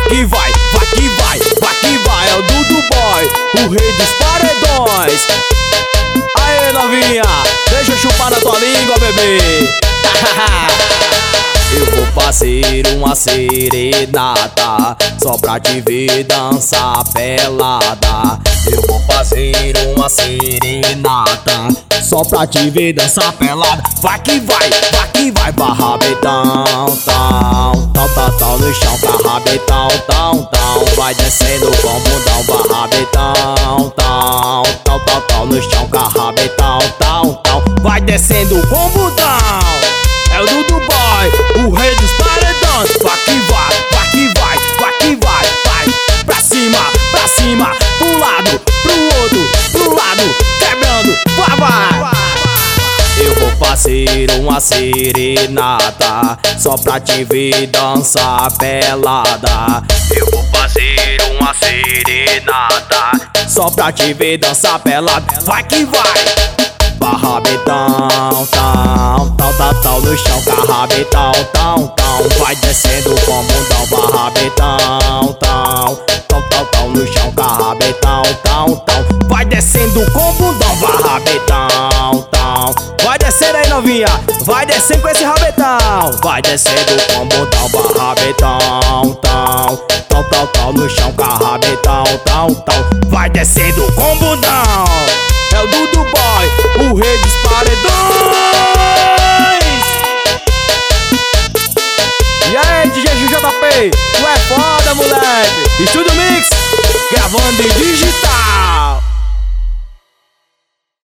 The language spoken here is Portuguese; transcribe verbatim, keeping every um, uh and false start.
que vai, vai que vai, vai que vai. É o Dudu Boy, o rei dos paredões. Aê novinha, deixa eu chupar na tua língua, bebê. Eu vou fazer uma serenata só pra te ver dançar pelada. Eu vou fazer uma serenata só pra te ver dançar pelada. Vai que vai, vai que vai, barrabetão, tão, tão, tão, tão no chão, barrabetão, tão, tão. Vai descendo com bundão, barrabetão, tão, tão, tão, tão no chão, barrabetão, tão, tão. Vai descendo com bundão. É o Dudu Boy, o rei dos paredões. Vai que vai, vai que vai, vai que vai, vai. Pra cima, pra cima, pro lado, pro outro, pro lado, quebrando, vai, vai. Eu vou fazer uma serenata só pra te ver dançar pelada. Eu vou fazer uma serenata só pra te ver dançar pelada. Vai que vai. Barrabetão, tão, tão, tão, tão no chão, carrabetão, tão, tão. Vai descendo com bundão, barrabetão, tão, tão, tão, tão no chão, carrabetão, tão, tão. Vai descendo com bundão, barrabetão, tão. Vai descendo aí novinha, vai descendo com esse rabetão. Vai descendo com bundão, barrabetão, tão, tão, tão, tão no chão, carrabetão, tão, tão. Vai descendo com bundão. É o Dudu Boy, o rei dos paredões. E aí, D J J P, tu é foda, moleque. Estúdio Mix, gravando